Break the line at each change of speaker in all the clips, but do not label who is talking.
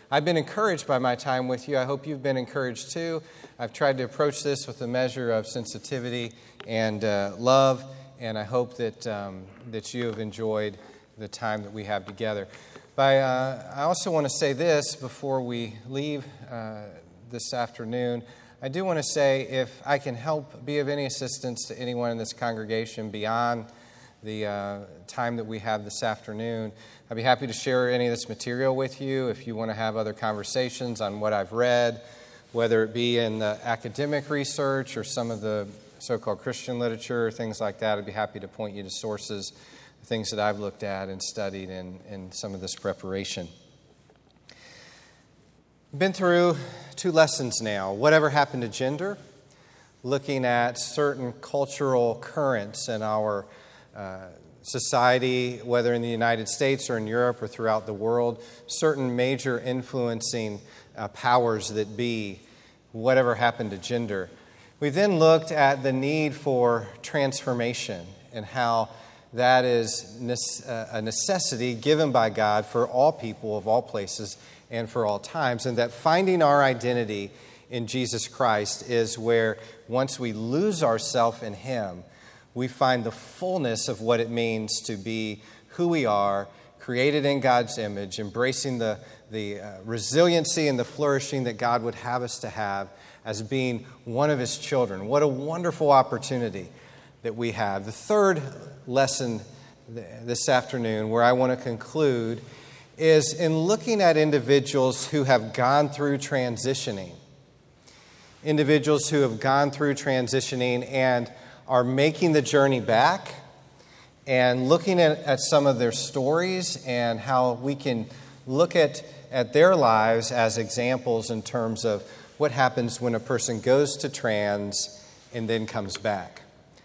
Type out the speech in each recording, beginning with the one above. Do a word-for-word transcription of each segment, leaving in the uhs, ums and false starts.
I've been encouraged by my time with you. I hope you've been encouraged too. I've tried to approach this with a measure of sensitivity and uh, love, and I hope that um, that you have enjoyed the time that we have together. But uh, I also want to say this before we leave uh, this afternoon. I do want to say, if I can help be of any assistance to anyone in this congregation beyond the uh, time that we have this afternoon, I'd be happy to share any of this material with you. If you want to have other conversations on what I've read, whether it be in the academic research or some of the so-called Christian literature or things like that, I'd be happy to point you to sources, things that I've looked at and studied in, in some of this preparation. Been through two lessons now. Whatever happened to gender? Looking at certain cultural currents in our uh, society, whether in the United States or in Europe or throughout the world, certain major influencing uh, powers that be. Whatever happened to gender? We then looked at the need for transformation and how that is a necessity given by God for all people of all places and for all times, and that finding our identity in Jesus Christ is where, once we lose ourselves in Him, we find the fullness of what it means to be who we are, created in God's image, embracing the, the uh, resiliency and the flourishing that God would have us to have as being one of His children. What a wonderful opportunity that we have. The third lesson this afternoon, where I want to conclude, is in looking at individuals who have gone through transitioning. Individuals who have gone through transitioning and are making the journey back, and looking at, at some of their stories and how we can look at, at their lives as examples in terms of what happens when a person goes to trans and then comes back.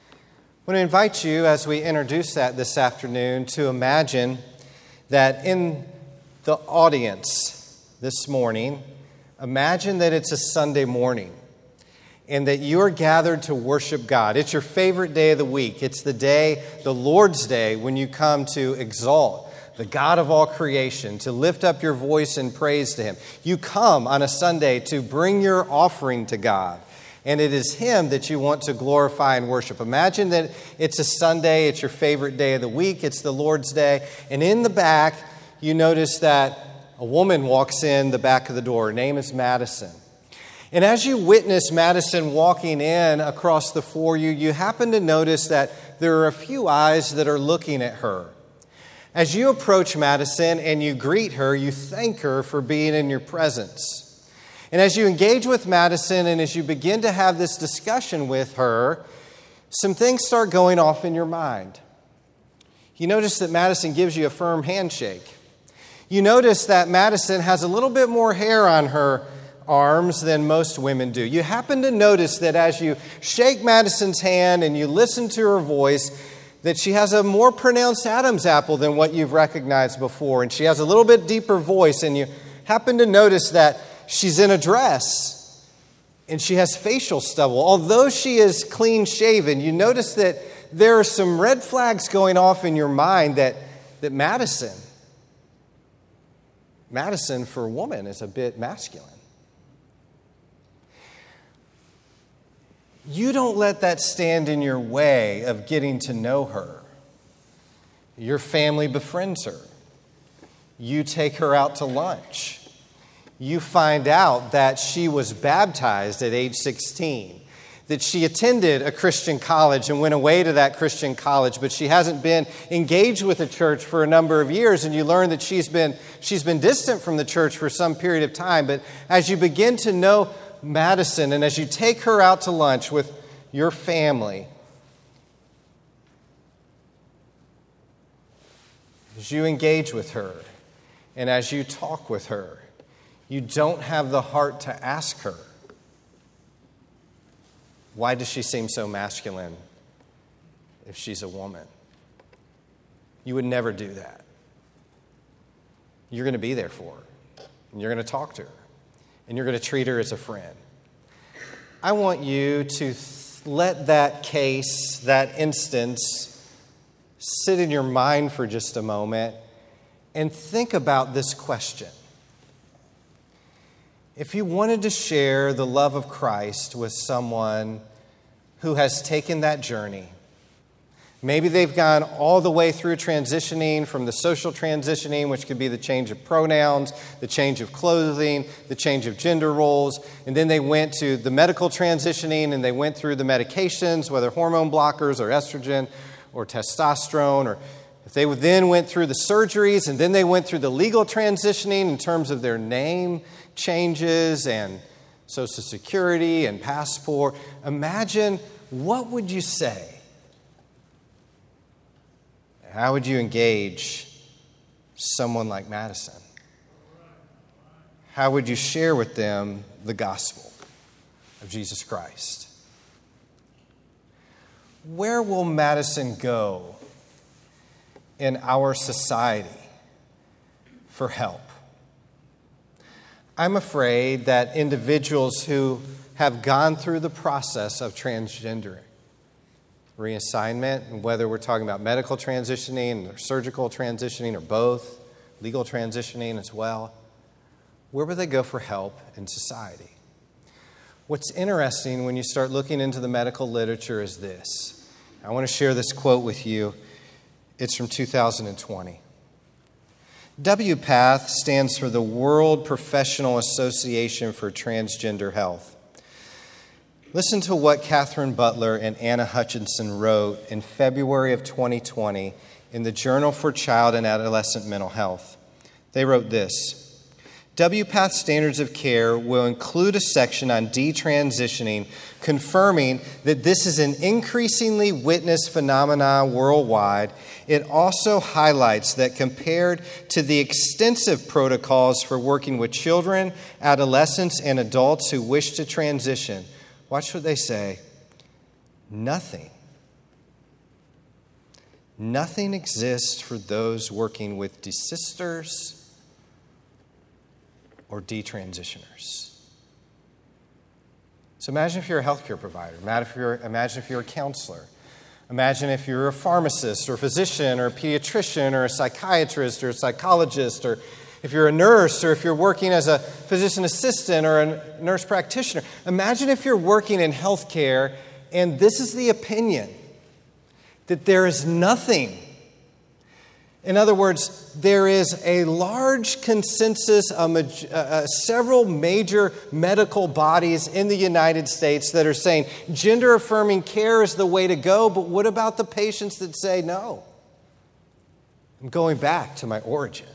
I want to invite you, as we introduce that this afternoon, to imagine that in the audience this morning, imagine that it's a Sunday morning and that you're gathered to worship God. It's your favorite day of the week. It's the day, the Lord's Day, when you come to exalt the God of all creation, to lift up your voice in praise to Him. You come on a Sunday to bring your offering to God. And it is Him that you want to glorify and worship. Imagine that it's a Sunday, it's your favorite day of the week, it's the Lord's Day, and in the back, you notice that a woman walks in the back of the door. Her name is Madison. And as you witness Madison walking in across the foyer, you, you happen to notice that there are a few eyes that are looking at her. As you approach Madison and you greet her, you thank her for being in your presence. And as you engage with Madison and as you begin to have this discussion with her, some things start going off in your mind. You notice that Madison gives you a firm handshake. You notice that Madison has a little bit more hair on her arms than most women do. You happen to notice that as you shake Madison's hand and you listen to her voice, that she has a more pronounced Adam's apple than what you've recognized before. And she has a little bit deeper voice. And you happen to notice that she's in a dress and she has facial stubble. Although she is clean shaven, you notice that there are some red flags going off in your mind that, that Madison, Madison for a woman is a bit masculine. You don't let that stand in your way of getting to know her. Your family befriends her. You take her out to lunch. You find out that she was baptized at age sixteen, that she attended a Christian college and went away to that Christian college, but she hasn't been engaged with the church for a number of years, and you learn that she's been, she's been distant from the church for some period of time. But as you begin to know Madison, and as you take her out to lunch with your family, as you engage with her, and as you talk with her, you don't have the heart to ask her, why does she seem so masculine if she's a woman? You would never do that. You're going to be there for her, and you're going to talk to her, and you're going to treat her as a friend. I want you to th- let that case, that instance, sit in your mind for just a moment and think about this question. If you wanted to share the love of Christ with someone who has taken that journey, maybe they've gone all the way through transitioning from the social transitioning, which could be the change of pronouns, the change of clothing, the change of gender roles, and then they went to the medical transitioning and they went through the medications, whether hormone blockers or estrogen or testosterone, or if they then went through the surgeries and then they went through the legal transitioning in terms of their name changes and Social Security and passport. Imagine, what would you say? How would you engage someone like Madison? How would you share with them the gospel of Jesus Christ? Where will Madison go in our society for help? I'm afraid that individuals who have gone through the process of transgender reassignment, and whether we're talking about medical transitioning or surgical transitioning or both, legal transitioning as well, where would they go for help in society? What's interesting when you start looking into the medical literature is this. I want to share this quote with you. It's from two thousand twenty. W PATH stands for the World Professional Association for Transgender Health. Listen to what Catherine Butler and Anna Hutchinson wrote in February of twenty twenty in the Journal for Child and Adolescent Mental Health. They wrote this: W PATH Standards of Care will include a section on detransitioning, confirming that this is an increasingly witnessed phenomenon worldwide. It also highlights that compared to the extensive protocols for working with children, adolescents, and adults who wish to transition, watch what they say, nothing. Nothing exists for those working with desisters or detransitioners. So imagine if you're a healthcare provider. Imagine if you're, imagine if you're a counselor. Imagine if you're a pharmacist or a physician or a pediatrician or a psychiatrist or a psychologist, or if you're a nurse or if you're working as a physician assistant or a nurse practitioner. Imagine if you're working in healthcare and this is the opinion, that there is nothing. In other words, there is a large consensus of uh, several major medical bodies in the United States that are saying gender-affirming care is the way to go, but what about the patients that say, no, I'm going back to my origin?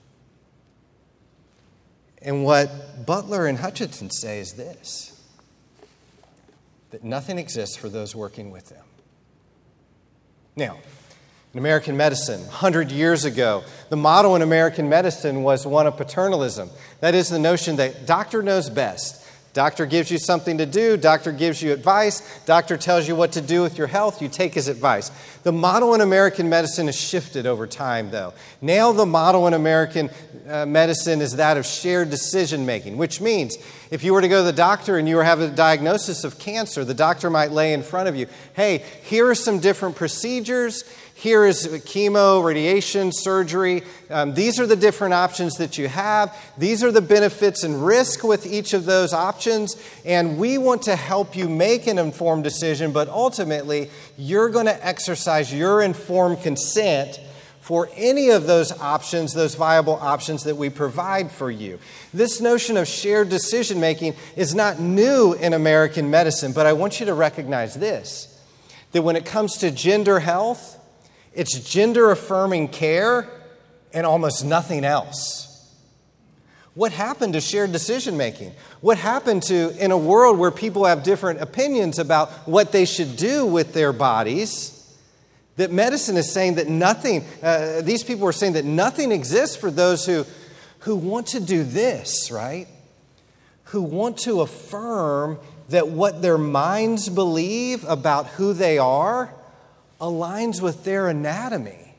And what Butler and Hutchinson say is this, that nothing exists for those working with them. Now, in American medicine, one hundred years ago, the motto in American medicine was one of paternalism. That is the notion that doctor knows best. Doctor gives you something to do. Doctor gives you advice. Doctor tells you what to do with your health. You take his advice. The model in American medicine has shifted over time, though. Now the model in American uh, medicine is that of shared decision-making, which means if you were to go to the doctor and you were having a diagnosis of cancer, the doctor might lay in front of you, hey, here are some different procedures. Here is chemo, radiation, surgery. Um, these are the different options that you have. These are the benefits and risk with each of those options. And we want to help you make an informed decision, but ultimately, you're going to exercise your informed consent for any of those options, those viable options that we provide for you. This notion of shared decision-making is not new in American medicine, but I want you to recognize this, that when it comes to gender health, it's gender-affirming care and almost nothing else. What happened to shared decision-making? What happened to, in a world where people have different opinions about what they should do with their bodies, that medicine is saying that nothing, uh, these people are saying that nothing exists for those who, who want to do this, right? Who want to affirm that what their minds believe about who they are aligns with their anatomy.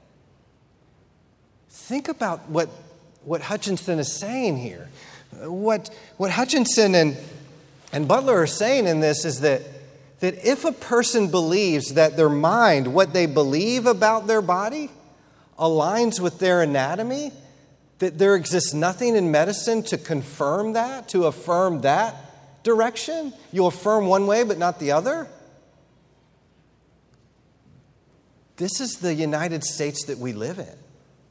Think about what, what Hutchinson is saying here. What, what Hutchinson and, and Butler are saying in this is that, that if a person believes that their mind, what they believe about their body, aligns with their anatomy, That there exists nothing in medicine to confirm that, to affirm that direction? You affirm one way but not the other? This is the United States that we live in.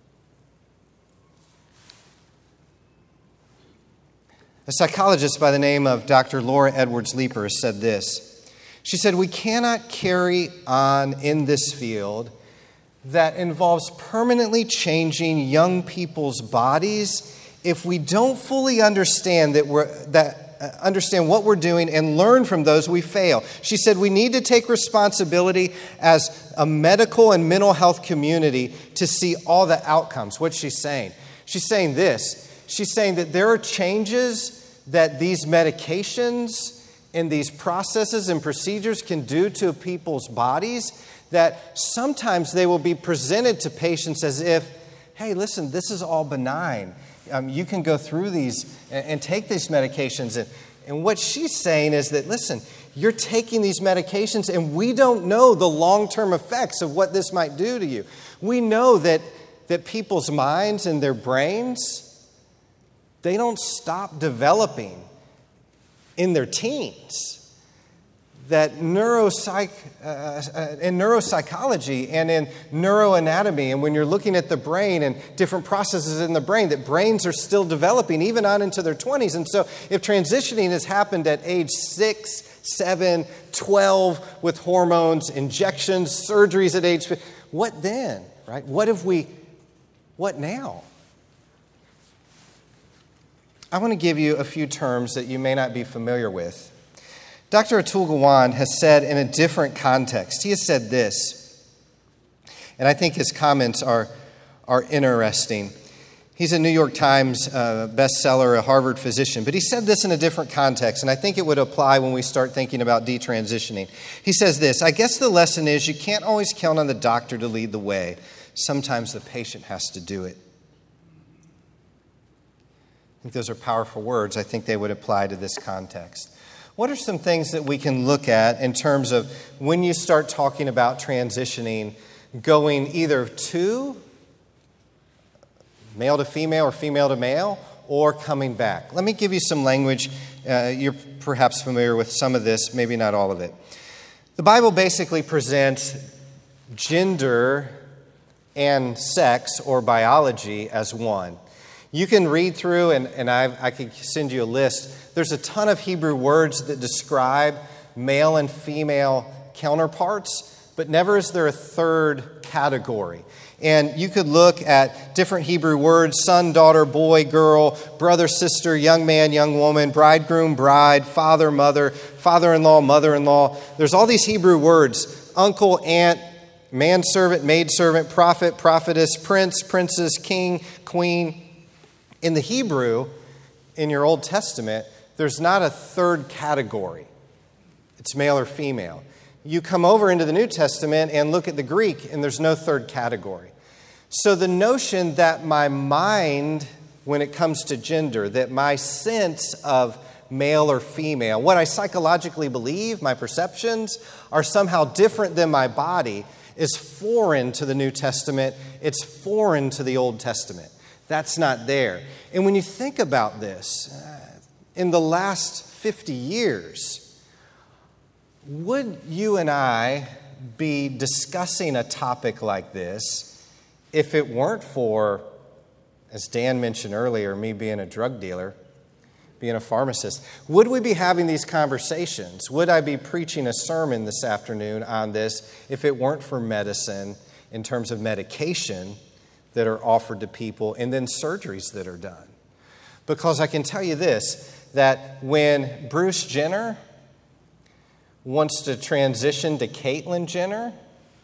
A psychologist by the name of Doctor Laura Edwards Leeper said this. She said, "We cannot carry on in this field that involves permanently changing young people's bodies if we don't fully understand that we're that uh, understand what we're doing and learn from those we fail." She said, "We need to take responsibility as a medical and mental health community to see all the outcomes." What's she saying? She's saying this. She's saying that there are changes that these medications and these processes and procedures can do to people's bodies, that sometimes they will be presented to patients as if, hey, listen, this is all benign. Um, you can go through these and, and take these medications. And, and what she's saying is that, listen, you're taking these medications and we don't know the long-term effects of what this might do to you. We know that, that people's minds and their brains, they don't stop developing in their teens. That neuropsych, uh, in neuropsychology and in neuroanatomy, and when you're looking at the brain and different processes in the brain, that brains are still developing even on into their twenties. And so if transitioning has happened at age six, seven, twelve with hormones, injections, surgeries at age fifty, what then, right? What if we, what now? I want to give you a few terms that you may not be familiar with. Doctor Atul Gawande has said in a different context, he has said this, and I think his comments are, are interesting. He's a New York Times uh, bestseller, a Harvard physician, but he said this in a different context, and I think it would apply when we start thinking about detransitioning. He says this, "I guess the lesson is you can't always count on the doctor to lead the way. Sometimes the patient has to do it." I think those are powerful words. I think they would apply to this context. What are some things that we can look at in terms of when you start talking about transitioning, going either to male to female or female to male, or coming back? Let me give you some language. Uh, you're perhaps familiar with some of this, maybe not all of it. The Bible basically presents gender and sex or biology as one. You can read through, and, and I, I could send you a list. There's a ton of Hebrew words that describe male and female counterparts, but never is there a third category. And you could look at different Hebrew words: son, daughter, boy, girl, brother, sister, young man, young woman, bridegroom, bride, father, mother, father-in-law, mother-in-law. There's all these Hebrew words: uncle, aunt, manservant, maidservant, prophet, prophetess, prince, princess, king, queen. In the Hebrew, in your Old Testament, there's not a third category. It's male or female. You come over into the New Testament and look at the Greek, and there's no third category. So the notion that my mind, when it comes to gender, that my sense of male or female, what I psychologically believe, my perceptions, are somehow different than my body, is foreign to the New Testament. It's foreign to the Old Testament. That's not there. And when you think about this, uh, in the last fifty years, would you and I be discussing a topic like this if it weren't for, as Dan mentioned earlier, me being a drug dealer, being a pharmacist? Would we be having these conversations? Would I be preaching a sermon this afternoon on this if it weren't for medicine in terms of medication that are offered to people, and then surgeries that are done? Because I can tell you this, that when Bruce Jenner wants to transition to Caitlyn Jenner,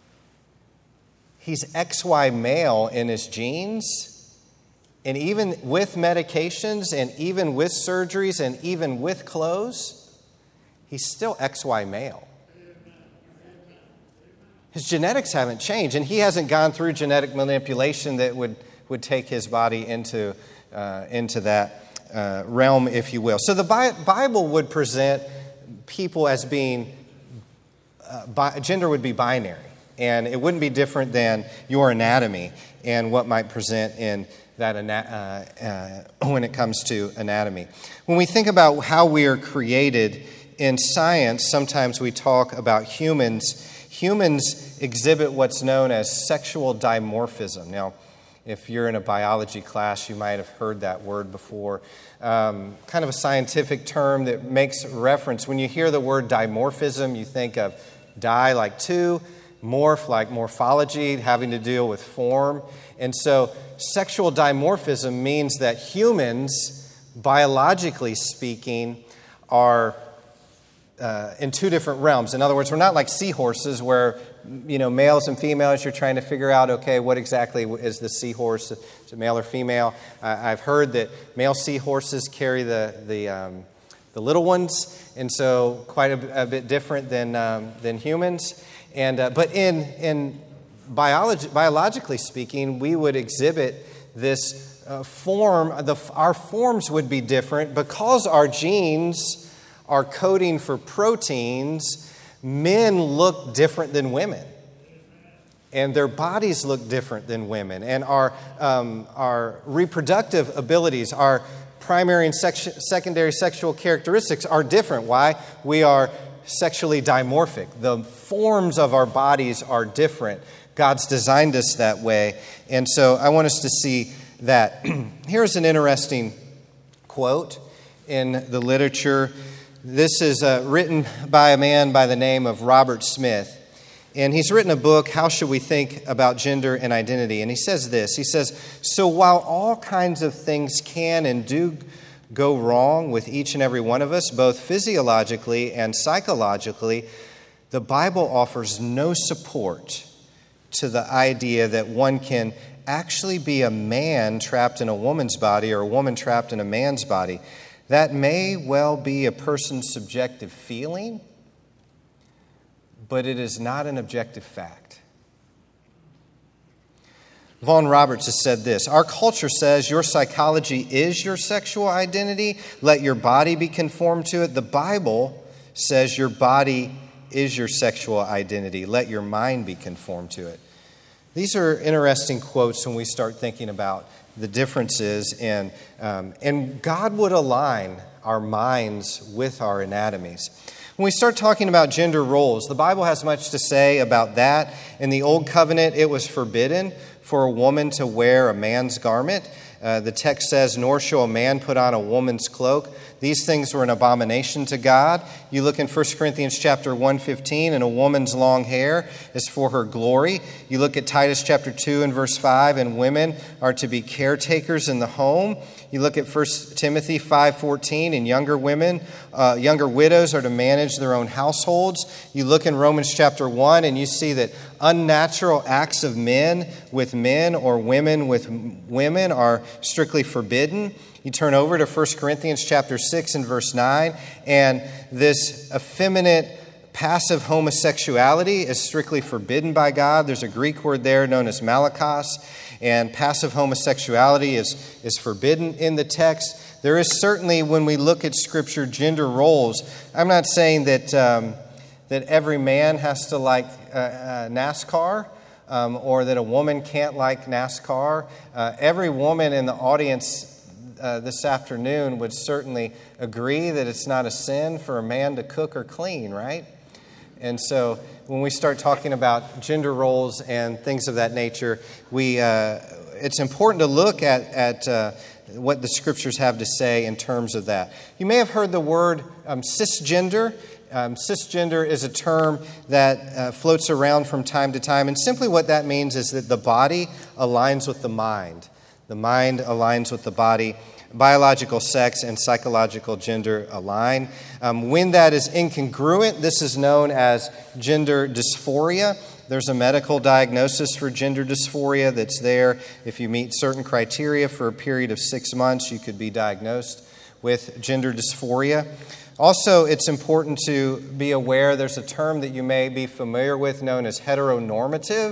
he's X Y male in his genes, and even with medications, and even with surgeries, and even with clothes, he's still X Y male. His genetics haven't changed, and he hasn't gone through genetic manipulation that would, would take his body into, uh, into that uh, realm, if you will. So the Bi- Bible would present people as being, uh, bi- gender would be binary. And it wouldn't be different than your anatomy and what might present in that uh, uh, when it comes to anatomy. When we think about how we are created in science, sometimes we talk about humans. Humans exhibit what's known as sexual dimorphism. Now, if you're in a biology class, you might have heard that word before. Um, kind of a scientific term that makes reference. When you hear the word dimorphism, you think of di like two, morph like morphology, having to deal with form. And so sexual dimorphism means that humans, biologically speaking, are uh, in two different realms. In other words, we're not like seahorses where, you know, males and females, you're trying to figure out, okay, what exactly is the seahorse? Is it male or female? Uh, I've heard that male seahorses carry the the, um, the little ones, and so quite a, a bit different than um, than humans. And uh, but in in biology, biologically speaking, we would exhibit this uh, form. The, our forms would be different because our genes are coding for proteins. Men look different than women, and their bodies look different than women, and our um, our reproductive abilities, our primary and sex- secondary sexual characteristics are different. Why? We are sexually dimorphic. The forms of our bodies are different. God's designed us that way, and so I want us to see that. Here's an interesting quote in the literature. This is uh, written by a man by the name of Robert Smith. And he's written a book, How Should We Think About Gender and Identity? And he says this. He says, so while all kinds of things can and do go wrong with each and every one of us, both physiologically and psychologically, the Bible offers no support to the idea that one can actually be a man trapped in a woman's body or a woman trapped in a man's body. That may well be a person's subjective feeling, but it is not an objective fact. Vaughn Roberts has said this: our culture says your psychology is your sexual identity. Let your body be conformed to it. The Bible says your body is your sexual identity. Let your mind be conformed to it. These are interesting quotes when we start thinking about the differences in, um, and God would align our minds with our anatomies. When we start talking about gender roles, the Bible has much to say about that. In the Old Covenant, it was forbidden for a woman to wear a man's garment. Uh, the text says, nor shall a man put on a woman's cloak. These things were an abomination to God. You look in First Corinthians chapter one fifteen, and a woman's long hair is for her glory. You look at Titus chapter two and verse five, and women are to be caretakers in the home. You look at First Timothy five fourteen, and younger women, uh, younger widows are to manage their own households. You look in Romans chapter one, and you see that unnatural acts of men with men or women with women are strictly forbidden. You turn over to First Corinthians chapter six and verse nine, and this effeminate passive homosexuality is strictly forbidden by God. There's a Greek word there known as malakos, and passive homosexuality is, is forbidden in the text. There is certainly, when we look at Scripture, gender roles. I'm not saying that um, that every man has to like uh, uh, NASCAR, um, or that a woman can't like NASCAR. Uh, every woman in the audience Uh, this afternoon would certainly agree that it's not a sin for a man to cook or clean, right? And so when we start talking about gender roles and things of that nature, we uh, it's important to look at, at uh, what the Scriptures have to say in terms of that. You may have heard the word um, cisgender. Um, cisgender is a term that uh, floats around from time to time, and simply what that means is that the body aligns with the mind. The mind aligns with the body. Biological sex and psychological gender align. Um, when that is incongruent, this is known as gender dysphoria. There's a medical diagnosis for gender dysphoria that's there. If you meet certain criteria for a period of six months, you could be diagnosed with gender dysphoria. Also, it's important to be aware there's a term that you may be familiar with known as heteronormative.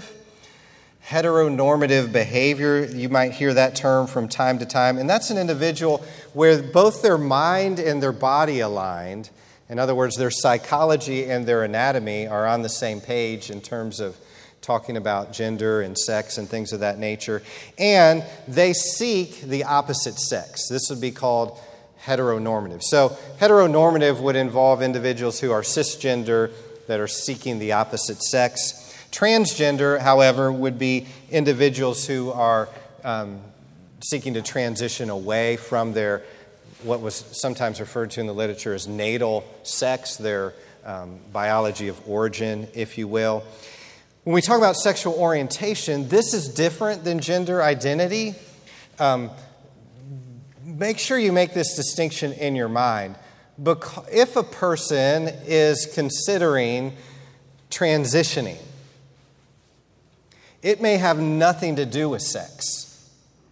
Heteronormative behavior, you might hear that term from time to time, and that's an individual where both their mind and their body aligned. In other words, their psychology and their anatomy are on the same page in terms of talking about gender and sex and things of that nature. And they seek the opposite sex. This would be called heteronormative. So heteronormative would involve individuals who are cisgender that are seeking the opposite sex. Transgender, however, would be individuals who are um, seeking to transition away from their, what was sometimes referred to in the literature as natal sex, their um, biology of origin, if you will. When we talk about sexual orientation, this is different than gender identity. Um, make sure you make this distinction in your mind. Because if a person is considering transitioning, it may have nothing to do with sex.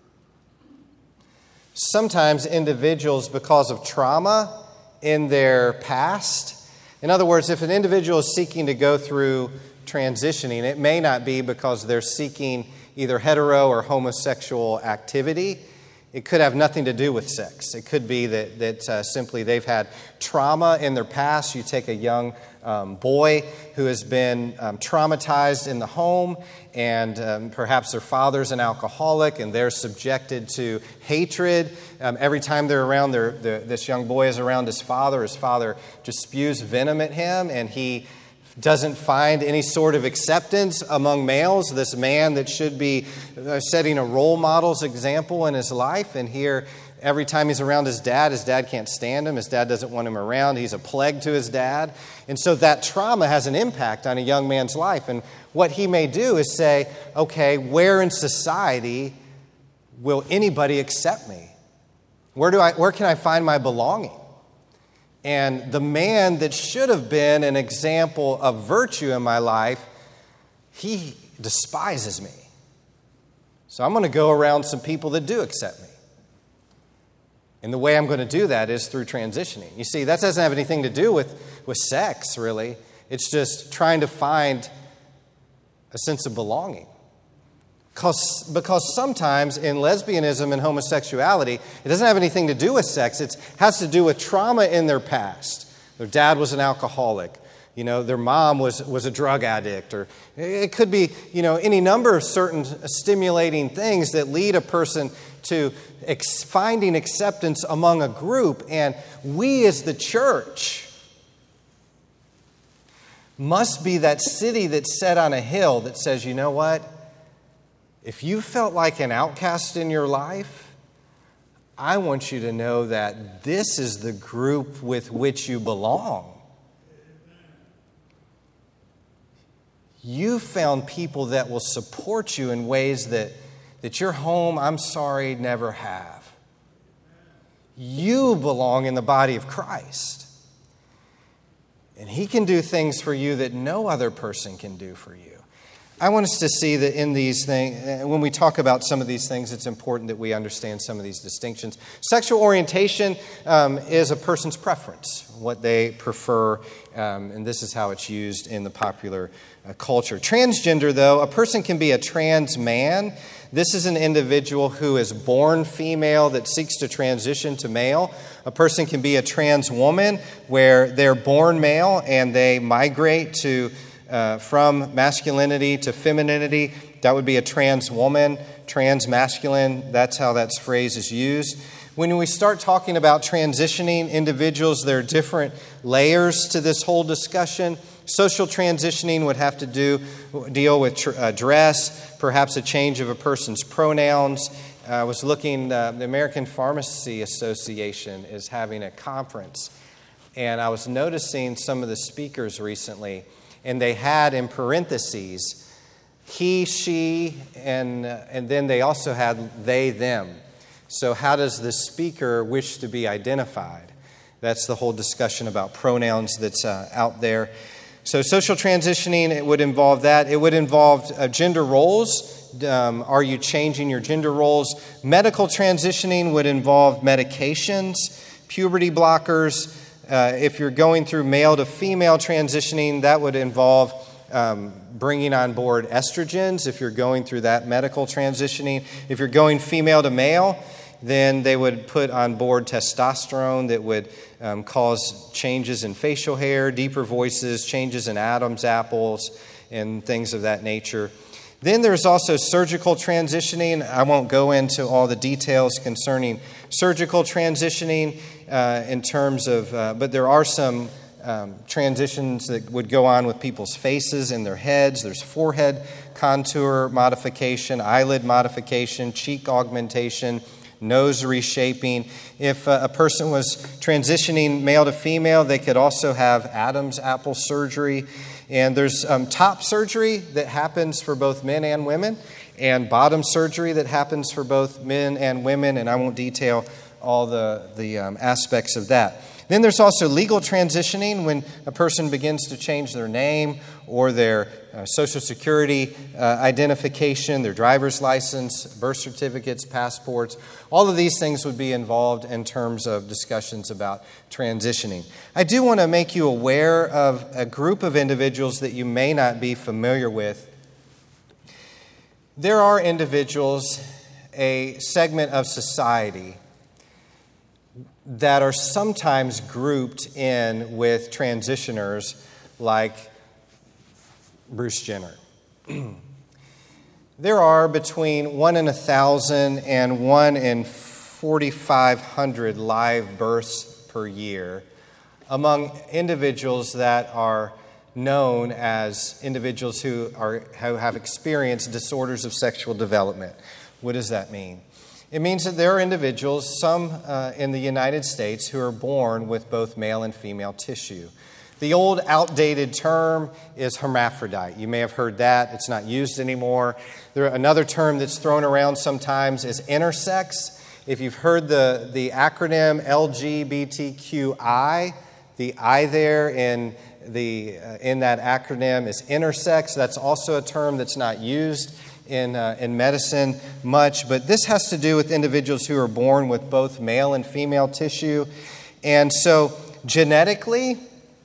Sometimes individuals, because of trauma in their past, in other words, if an individual is seeking to go through transitioning, it may not be because they're seeking either hetero or homosexual activity. It could have nothing to do with sex. It could be that, that uh, simply they've had trauma in their past. You take a young um, boy who has been um, traumatized in the home, and um, perhaps their father's an alcoholic, and they're subjected to hatred. Um, every time they're around, their, the, this young boy is around his father. His father just spews venom at him, and he doesn't find any sort of acceptance among males, this man that should be setting a role model's example in his life. And here, every time he's around his dad, his dad can't stand him. His dad doesn't want him around. He's a plague to his dad. And so that trauma has an impact on a young man's life. And what he may do is say, okay, where in society will anybody accept me? Where do I, where can I find my belonging? And the man that should have been an example of virtue in my life, he despises me. So I'm going to go around some people that do accept me. And the way I'm going to do that is through transitioning. You see, that doesn't have anything to do with, with sex, really. It's just trying to find a sense of belonging. Because, because sometimes in lesbianism and homosexuality, it doesn't have anything to do with sex. It has to do with trauma in their past. Their dad was an alcoholic. You know, their mom was, was a drug addict. Or it could be, you know, any number of certain stimulating things that lead a person to ex- finding acceptance among a group. And we as the church must be that city that's set on a hill that says, you know what? If you felt like an outcast in your life, I want you to know that this is the group with which you belong. You found people that will support you in ways that, that your home, I'm sorry, never have. You belong in the body of Christ. And He can do things for you that no other person can do for you. I want us to see that in these things, when we talk about some of these things, it's important that we understand some of these distinctions. Sexual orientation um, is a person's preference, what they prefer, um, and this is how it's used in the popular uh, culture. Transgender, though, a person can be a trans man. This is an individual who is born female that seeks to transition to male. A person can be a trans woman where they're born male and they migrate to Uh, from masculinity to femininity. That would be a trans woman, trans masculine. That's how that phrase is used. When we start talking about transitioning individuals, there are different layers to this whole discussion. Social transitioning would have to do deal with tr- uh, dress, perhaps a change of a person's pronouns. Uh, I was looking, uh, the American Pharmacy Association is having a conference, and I was noticing some of the speakers recently. And they had in parentheses, he, she, and, uh, and then they also had they, them. So how does the speaker wish to be identified? That's the whole discussion about pronouns that's uh, out there. So social transitioning, it would involve that. It would involve uh, gender roles. Um, are you changing your gender roles? Medical transitioning would involve medications, puberty blockers. Uh, if you're going through male to female transitioning, that would involve um, bringing on board estrogens. If you're going through that medical transitioning, if you're going female to male, then they would put on board testosterone that would um, cause changes in facial hair, deeper voices, changes in Adam's apples, and things of that nature. Then there's also surgical transitioning. I won't go into all the details concerning surgical transitioning uh, in terms of, uh, but there are some um, transitions that would go on with people's faces and their heads. There's forehead contour modification, eyelid modification, cheek augmentation, nose reshaping. If uh, a person was transitioning male to female, they could also have Adam's apple surgery. And there's um, top surgery that happens for both men and women, and bottom surgery that happens for both men and women, and I won't detail all the, the um, aspects of that. Then there's also legal transitioning, when a person begins to change their name or their uh, Social Security uh, identification, their driver's license, birth certificates, passports. All of these things would be involved in terms of discussions about transitioning. I do want to make you aware of a group of individuals that you may not be familiar with. There are individuals, a segment of society, that are sometimes grouped in with transitioners like Bruce Jenner. There are between one in a thousand and one in forty-five hundred live births per year among individuals that are known as individuals who are who have experienced disorders of sexual development. What does that mean? It means that there are individuals, some uh, in the United States, who are born with both male and female tissue. The old outdated term is hermaphrodite. You may have heard that. It's not used anymore. There, another term that's thrown around sometimes is intersex. If you've heard the, the acronym L G B T Q I, the I there in, the, uh, in that acronym is intersex. That's also a term that's not used in uh, in medicine much, but this has to do with individuals who are born with both male and female tissue. And so genetically,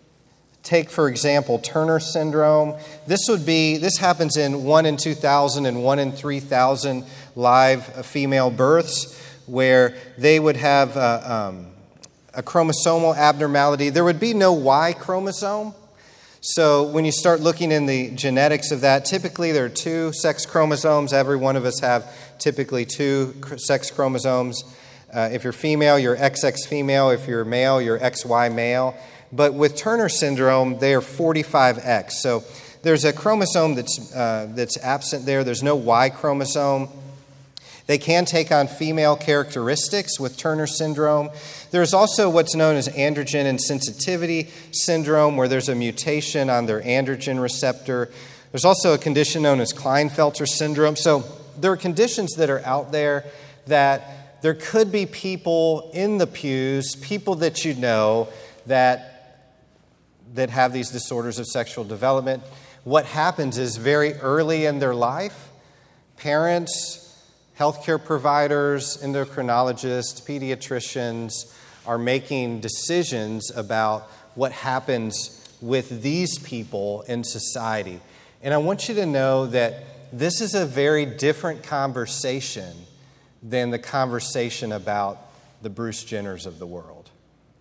take for example Turner syndrome. This would be this happens in one in two thousand and one in three thousand live female births, where they would have uh, um, a chromosomal abnormality. There would be no Y chromosome. So when you start looking in the genetics of that, typically there are two sex chromosomes. Every one of us have typically two sex chromosomes. Uh, if you're female, you're X X female. If you're male, you're X Y male. But with Turner syndrome, they are forty-five X. So there's a chromosome that's uh, that's absent there. There's no Y chromosome. They can take on female characteristics with Turner syndrome. There's also what's known as androgen insensitivity syndrome, where there's a mutation on their androgen receptor. There's also a condition known as Klinefelter syndrome. So there are conditions that are out there that there could be people in the pews, people that you know, that, that have these disorders of sexual development. What happens is very early in their life, parents, healthcare providers, endocrinologists, pediatricians are making decisions about what happens with these people in society. And I want you to know that this is a very different conversation than the conversation about the Bruce Jenners of the world.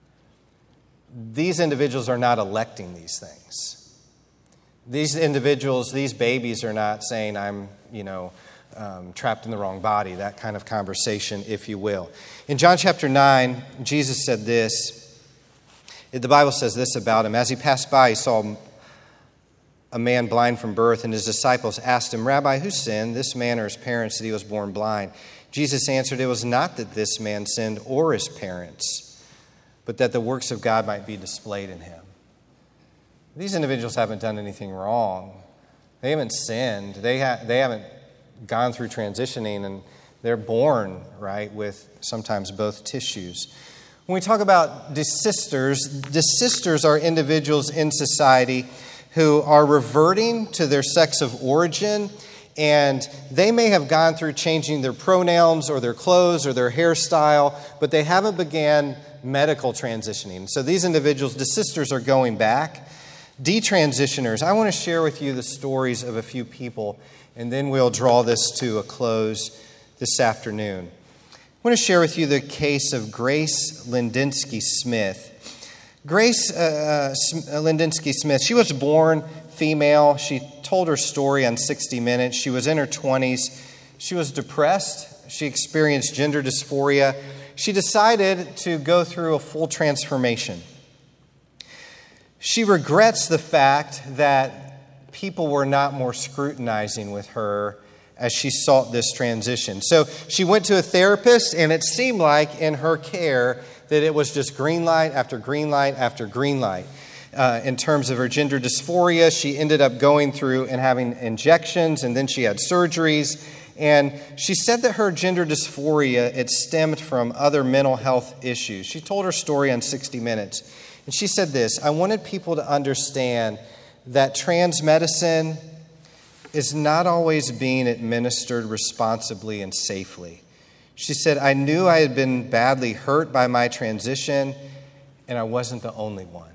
These individuals are not electing these things. These individuals, these babies are not saying, I'm, you know, Um, trapped in the wrong body, that kind of conversation, if you will. In John chapter nine, Jesus said this. The Bible says this about him. As he passed by, he saw a man blind from birth, and his disciples asked him, Rabbi, who sinned, this man or his parents, that he was born blind? Jesus answered, it was not that this man sinned or his parents, but that the works of God might be displayed in him. These individuals haven't done anything wrong. They haven't sinned. They, ha- they haven't gone through transitioning, and they're born, right, with sometimes both tissues. When we talk about desisters, desisters are individuals in society who are reverting to their sex of origin, and they may have gone through changing their pronouns or their clothes or their hairstyle, but they haven't began medical transitioning. So these individuals, desisters, are going back. Detransitioners, I want to share with you the stories of a few people, and then we'll draw this to a close this afternoon. I want to share with you the case of Grace Lindinsky Smith. Grace uh, uh, Lindinsky Smith, she was born female. She told her story on sixty minutes. She was in her twenties. She was depressed. She experienced gender dysphoria. She decided to go through a full transformation. She regrets the fact that people were not more scrutinizing with her as she sought this transition. So she went to a therapist, and it seemed like in her care that it was just green light after green light after green light. Uh, in terms of her gender dysphoria, she ended up going through and having injections, and then she had surgeries. And she said that her gender dysphoria, it stemmed from other mental health issues. She told her story on sixty minutes. And she said this: I wanted people to understand that trans medicine is not always being administered responsibly and safely. She said, I knew I had been badly hurt by my transition, and I wasn't the only one.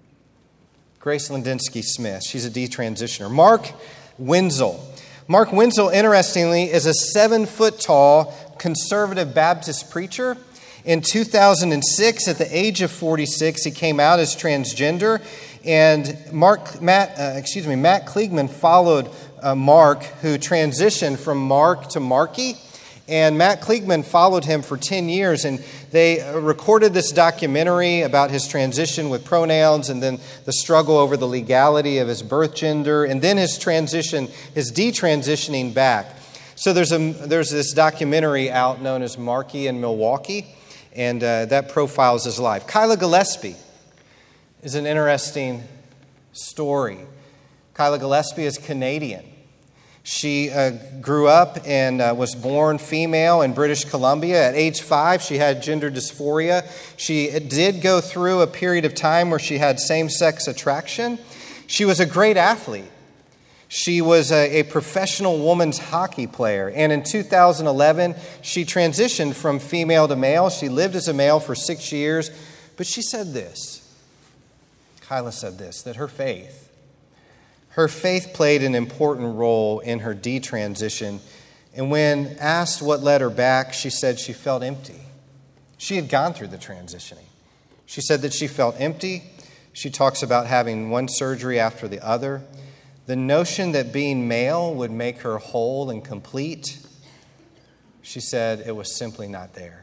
Grace Lindinsky Smith, she's a detransitioner. Mark Wenzel. Mark Wenzel, interestingly, is a seven-foot-tall conservative Baptist preacher. In two thousand six, at the age of forty-six, he came out as transgender, and Mark, Matt, uh, excuse me, Matt Kliegman followed uh, Mark, who transitioned from Mark to Marky. And Matt Kliegman followed him for ten years, and they recorded this documentary about his transition with pronouns, and then the struggle over the legality of his birth gender, and then his transition, his detransitioning back. So there's a there's this documentary out known as Marky in Milwaukee, and uh, that profiles his life. Kyla Gillespie is an interesting story. Kyla Gillespie is Canadian. She uh, grew up and uh, was born female in British Columbia. At age five, she had gender dysphoria. She did go through a period of time where she had same-sex attraction. She was a great athlete. She was a, a professional women's hockey player. And in two thousand eleven, she transitioned from female to male. She lived as a male for six years. But she said this. Kyla said this, that her faith, Her faith played an important role in her detransition, and when asked what led her back, she said she felt empty. She had gone through the transitioning. She said that she felt empty. She talks about having one surgery after the other. The notion that being male would make her whole and complete, she said it was simply not there.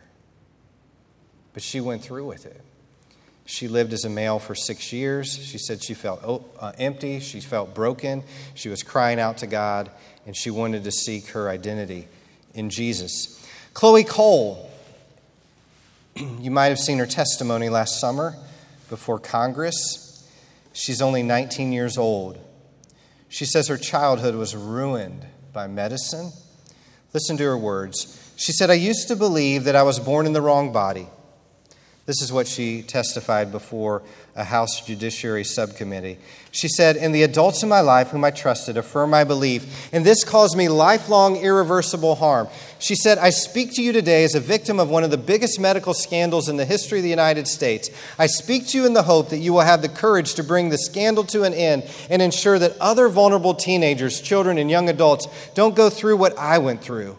But she went through with it. She lived as a male for six years. She said she felt uh, empty. She felt broken. She was crying out to God, and she wanted to seek her identity in Jesus. Chloe Cole. You might have seen her testimony last summer before Congress. She's only nineteen years old. She says her childhood was ruined by medicine. Listen to her words. She said, I used to believe that I was born in the wrong body. This is what she testified before a House Judiciary Subcommittee. She said, and the adults in my life whom I trusted affirm my belief, and this caused me lifelong irreversible harm. She said, I speak to you today as a victim of one of the biggest medical scandals in the history of the United States. I speak to you in the hope that you will have the courage to bring the scandal to an end and ensure that other vulnerable teenagers, children, and young adults don't go through what I went through.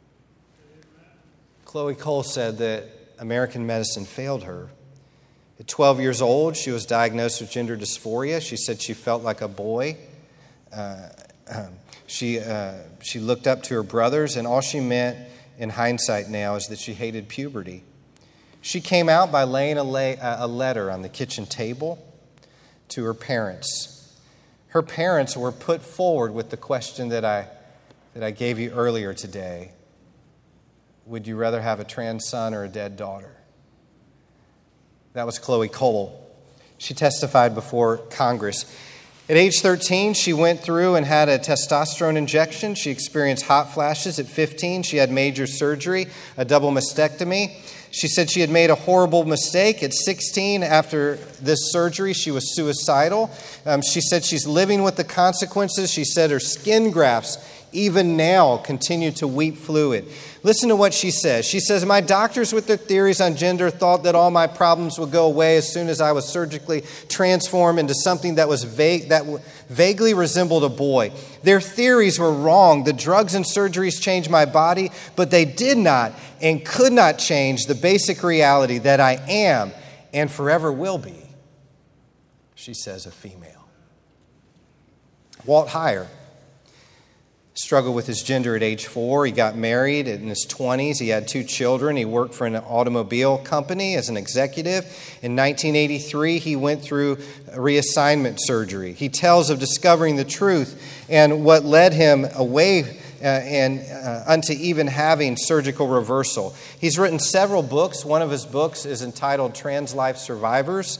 Chloe Cole said that American medicine failed her. At twelve years old, she was diagnosed with gender dysphoria. She said she felt like a boy. Uh, she, uh, she looked up to her brothers, and all she meant in hindsight now is that she hated puberty. She came out by laying a, lay, a letter on the kitchen table to her parents. Her parents were put forward with the question that I, that I gave you earlier today. Would you rather have a trans son or a dead daughter? That was Chloe Cole. She testified before Congress. At age thirteen, she went through and had a testosterone injection. She experienced hot flashes. At fifteen, she had major surgery, a double mastectomy. She said she had made a horrible mistake. At sixteen, after this surgery, she was suicidal. Um, she said she's living with the consequences. She said her skin grafts, even now, continue to weep fluid. Listen to what she says. She says, my doctors with their theories on gender thought that all my problems would go away as soon as I was surgically transformed into something that was vague, that vaguely resembled a boy. Their theories were wrong. The drugs and surgeries changed my body, but they did not and could not change the basic reality that I am and forever will be, she says, a female. Walt Heyer struggled with his gender at age four. He got married in his twenties. He had two children. He worked for an automobile company as an executive. In nineteen eighty-three, he went through reassignment surgery. He tells of discovering the truth and what led him away uh, and uh, unto even having surgical reversal. He's written several books. One of his books is entitled Trans Life Survivors.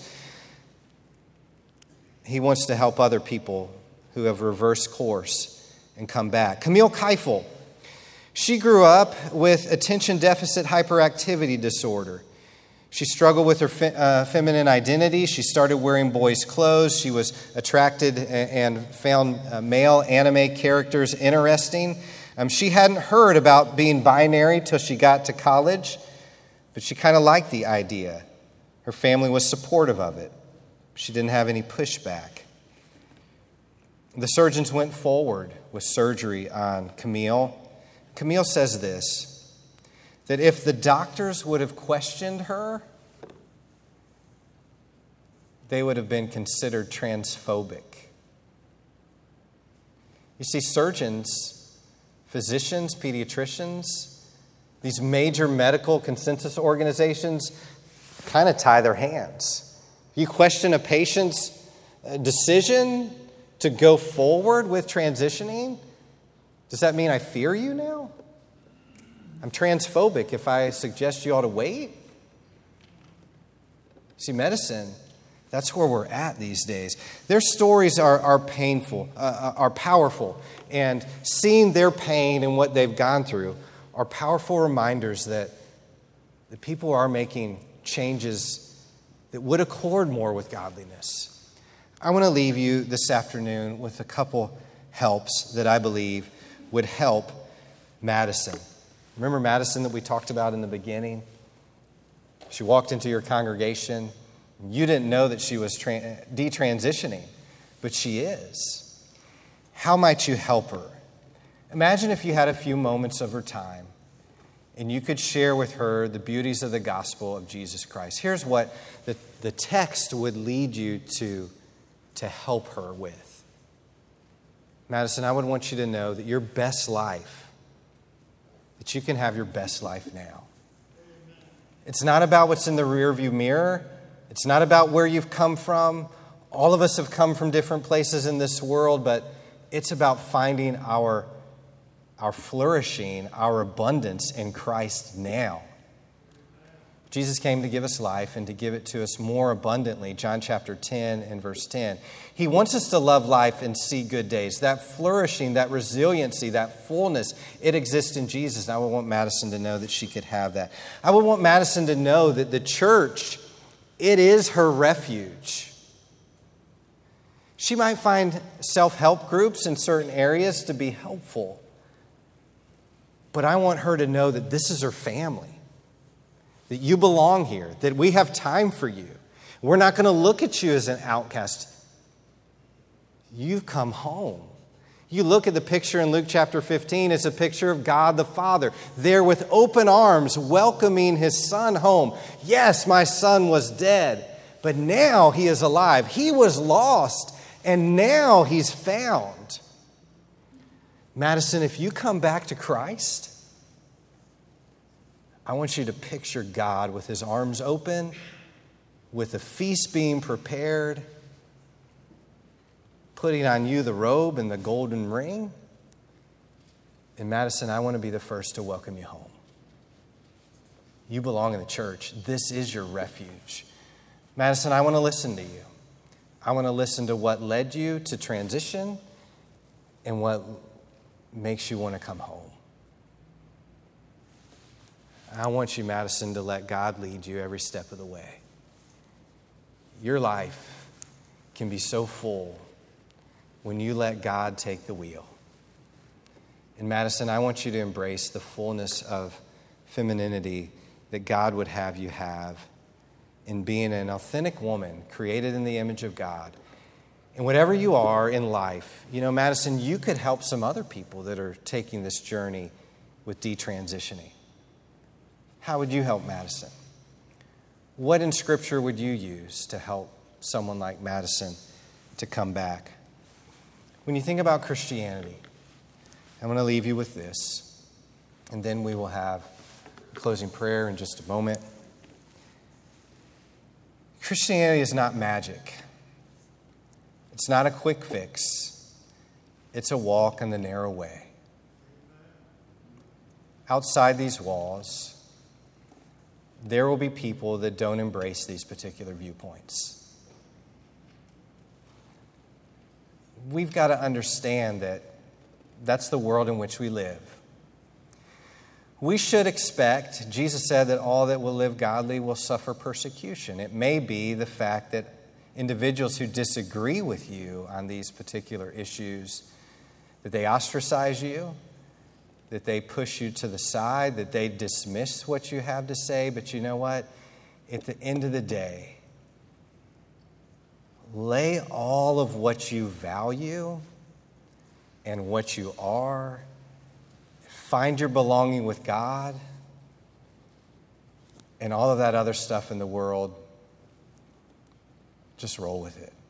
He wants to help other people who have reversed course and come back. Camille Keifel, she grew up with attention deficit hyperactivity disorder. She struggled with her fe- uh, feminine identity. She started wearing boys' clothes. She was attracted and found uh, male anime characters interesting. Um, she hadn't heard about being binary till she got to college, but she kind of liked the idea. Her family was supportive of it. She didn't have any pushback. The surgeons went forward with surgery on Camille. Camille says this, that if the doctors would have questioned her, they would have been considered transphobic. You see, surgeons, physicians, pediatricians, these major medical consensus organizations kind of tie their hands. If you question a patient's decision to go forward with transitioning, does that mean I fear you now? I'm transphobic if I suggest you ought to wait? See, medicine, that's where we're at these days. Their stories are, are painful, uh, are powerful, and seeing their pain and what they've gone through are powerful reminders that the people are making changes that would accord more with godliness. I want to leave you this afternoon with a couple helps that I believe would help Madison. Remember Madison that we talked about in the beginning? She walked into your congregation. You didn't know that she was tra- detransitioning, but she is. How might you help her? Imagine if you had a few moments of her time and you could share with her the beauties of the gospel of Jesus Christ. Here's what the, the text would lead you to to help her with. Madison, I would want you to know that your best life, that you can have your best life now. It's not about what's in the rearview mirror. It's not about where you've come from. All of us have come from different places in this world, but it's about finding our, our flourishing, our abundance in Christ now. Jesus came to give us life and to give it to us more abundantly. John chapter ten and verse ten. He wants us to love life and see good days. That flourishing, that resiliency, that fullness, it exists in Jesus. And I would want Madison to know that she could have that. I would want Madison to know that the church, it is her refuge. She might find self-help groups in certain areas to be helpful. But I want her to know that this is her family. That you belong here, that we have time for you. We're not going to look at you as an outcast. You've come home. You look at the picture in Luke chapter fifteen, it's a picture of God the Father, there with open arms, welcoming his son home. Yes, my son was dead, but now he is alive. He was lost, and now he's found. Madison, if you come back to Christ, I want you to picture God with his arms open, with a feast being prepared, putting on you the robe and the golden ring. And Madison, I want to be the first to welcome you home. You belong in the church. This is your refuge. Madison, I want to listen to you. I want to listen to what led you to transition and what makes you want to come home. I want you, Madison, to let God lead you every step of the way. Your life can be so full when you let God take the wheel. And Madison, I want you to embrace the fullness of femininity that God would have you have in being an authentic woman created in the image of God. And whatever you are in life, you know, Madison, you could help some other people that are taking this journey with detransitioning. How would you help Madison? What in Scripture would you use to help someone like Madison to come back? When you think about Christianity, I'm going to leave you with this, and then we will have a closing prayer in just a moment. Christianity is not magic. It's not a quick fix. It's a walk in the narrow way. Outside these walls, there will be people that don't embrace these particular viewpoints. We've got to understand that that's the world in which we live. We should expect, Jesus said that all that will live godly will suffer persecution. It may be the fact that individuals who disagree with you on these particular issues, that they ostracize you, that they push you to the side, that they dismiss what you have to say. But you know what? At the end of the day, lay all of what you value and what you are, find your belonging with God, and all of that other stuff in the world, just roll with it.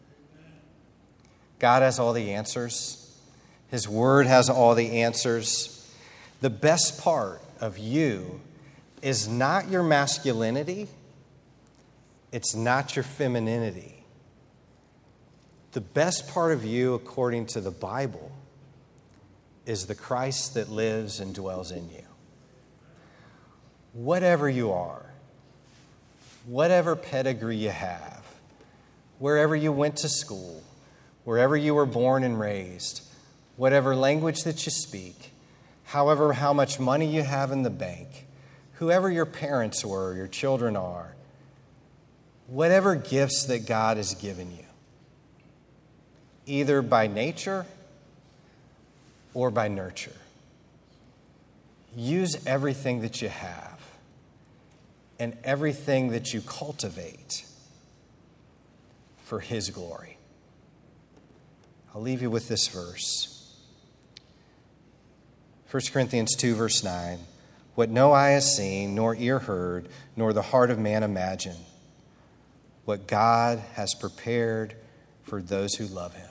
God has all the answers. His Word has all the answers. The best part of you is not your masculinity. It's not your femininity. The best part of you, according to the Bible, is the Christ that lives and dwells in you. Whatever you are, whatever pedigree you have, wherever you went to school, wherever you were born and raised, whatever language that you speak, however how much money you have in the bank, whoever your parents were, your children are, whatever gifts that God has given you, either by nature or by nurture. Use everything that you have and everything that you cultivate for His glory. I'll leave you with this verse. First Corinthians two, verse nine. What no eye has seen, nor ear heard, nor the heart of man imagined, what God has prepared for those who love Him.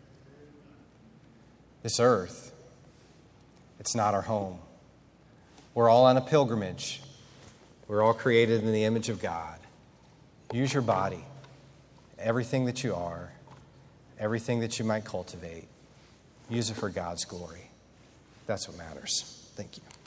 This earth, it's not our home. We're all on a pilgrimage. We're all created in the image of God. Use your body, everything that you are, everything that you might cultivate. Use it for God's glory. That's what matters. Thank you.